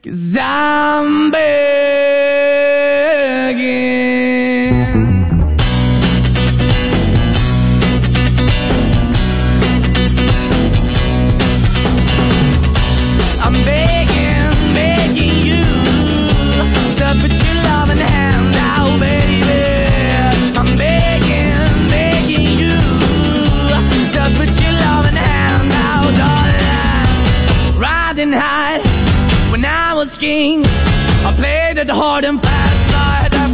'Cause I'm begging. I'm begging, begging you to put your loving hand out, baby. I'm begging, begging you to put your loving hand out, darling. Riding high when I was king, I played it hard and fast.